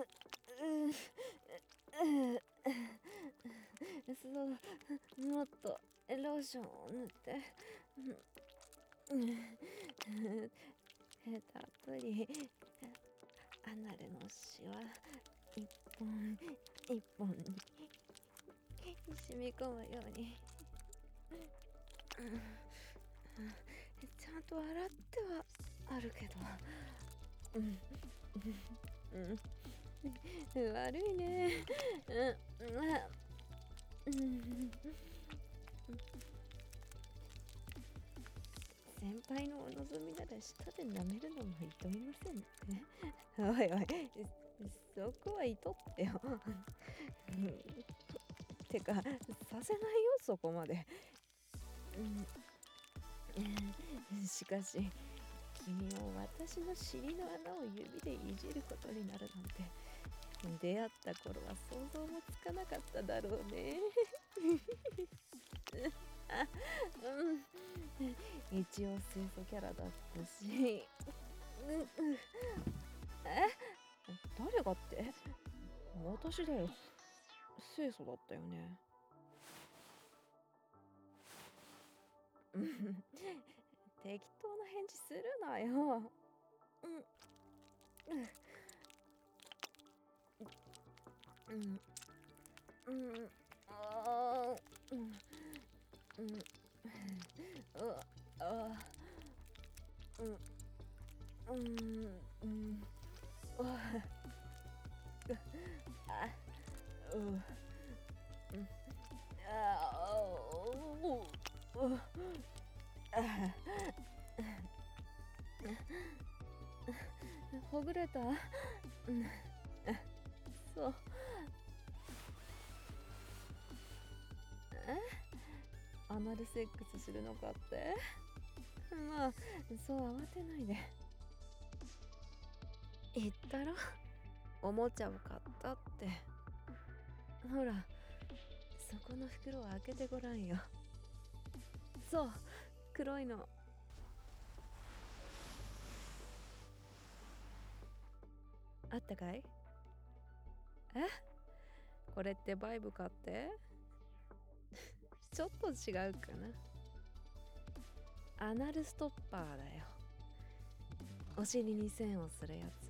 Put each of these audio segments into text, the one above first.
もっとローションを塗って、たっぷりアナルのシワ一本一本に染み込むように、ちゃんと洗ってはあるけど、悪いね。先輩のお望みなら舌で舐めるのもいとみませんね。おいおい、そこはいとってよ。てか、させないよ、そこまで。しかし、君も私の尻の穴を指でいじることになるなんて、出会った頃は想像もつかなかっただろうね。一応清楚キャラだったし。誰がって？私だよ。清楚だったよね。適当な返事するなよ。ああ、ほぐれた？そう。アナルセックスするのかって？まあ、そう慌てないで。言ったろ、おもちゃを買ったって。ほら、そこの袋を開けてごらんよ。そう、黒いの。あったかい？これってバイブかって？ちょっと違うかな。アナルストッパーだよ。お尻に線をするやつ。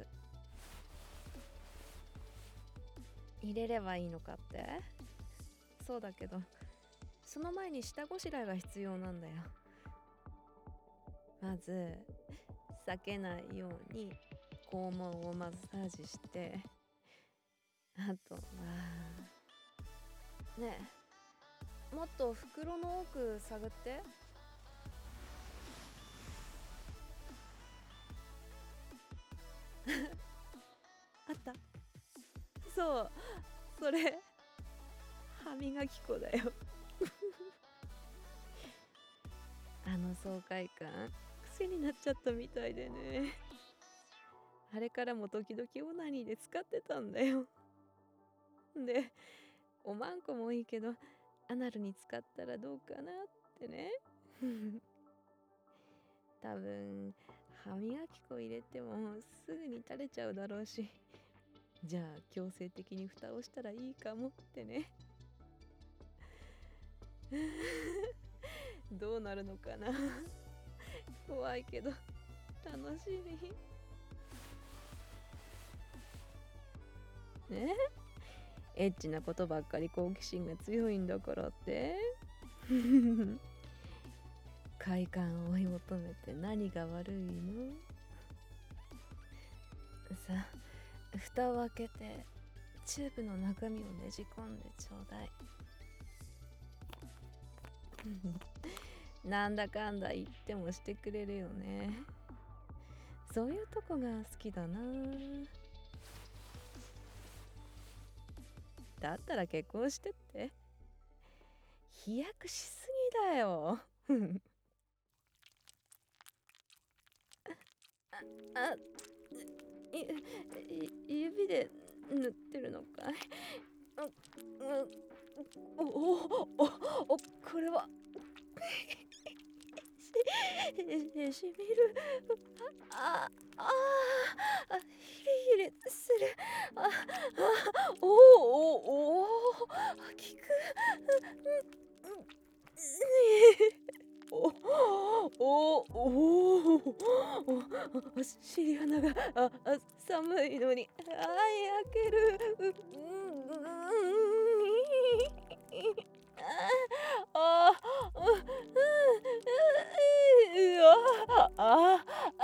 入れればいいのかって？そうだけど、その前に下ごしらえが必要なんだよ。まず避けないように肛門をマッサージして、あとはねえ、もっと袋の奥探って。あった。そう、それ歯磨き粉だよ。あの爽快感癖になっちゃったみたいでね。あれからも時々オナニーで使ってたんだよ。で、おまんこもいいけどアナルに使ったらどうかなってね。多分歯磨き粉入れてもすぐに垂れちゃうだろうし、じゃあ強制的に蓋をしたらいいかもってね。どうなるのかな。怖いけど楽しみ。ね、エッチなことばっかり好奇心が強いんだからって。快感を追い求めて何が悪いの？さあ、蓋を開けてチューブの中身をねじ込んでちょうだい。なんだかんだ言ってもしてくれるよね。そういうとこが好きだな。だったら結婚してって。飛躍しすぎだよ。あ、指で塗ってるのかい？おおお、これはしみる。ああヒリヒリする。おおおお、効く。おおおお、尻穴が寒いのに焼ける。ああ、うわあ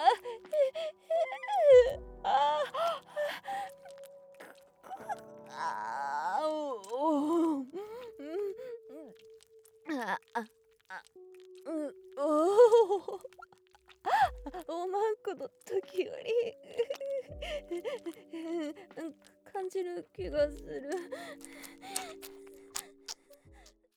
あおお、あああ、おお。おまんこの時より感じる気がする。